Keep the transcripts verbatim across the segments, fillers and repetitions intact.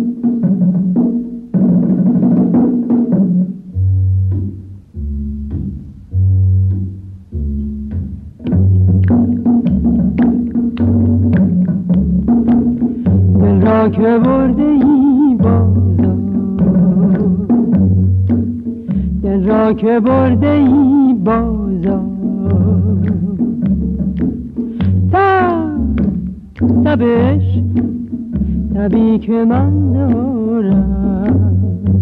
که برده ای بازار، دل را که برده ای بازار، تب تبش تبی که من دارم،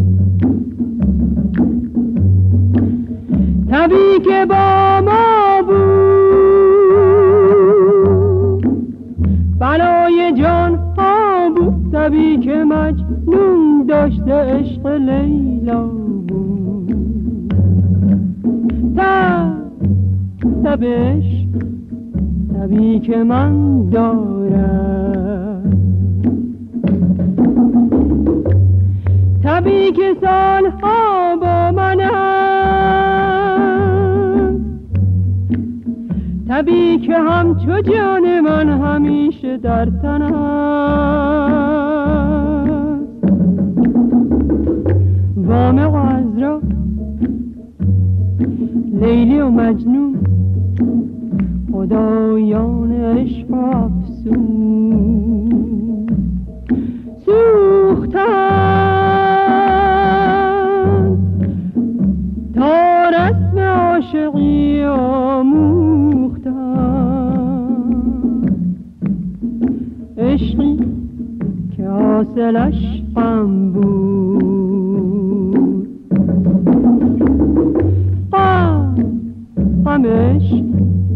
تبی که با ما بود بلای جان تبی که مجنون داشته عشق لیلا بود، تب تبش تبی که من دارم، تبی که سالها با من است، تبی که همچو جان من همیشه در تن است، وامق و عذرا لیلی و مجنون خدایان عشق و افسون سوختن تا رسم عاشقی آموختن، عشقی که حاصلش غم بود، غم غمش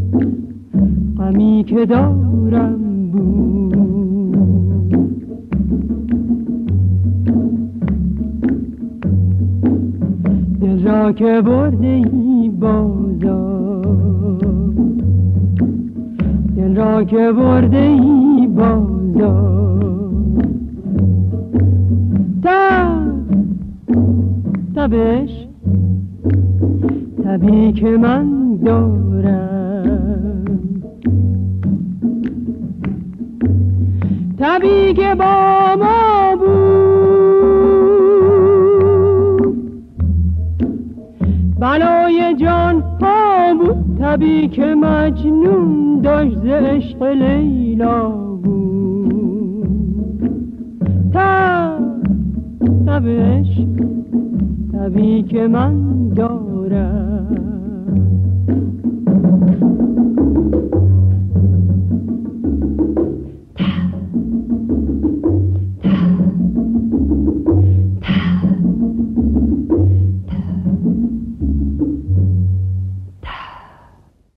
غمی که دارم بود، دل را که برده ای بازار، دل را که برده ای بازار، تب تبش تبی که من دارم، تبی که با ما بود بلای جان ها بود، تبی که مجنون داشت ز عشق لیلا بود، تب تبش تبی که من دارم.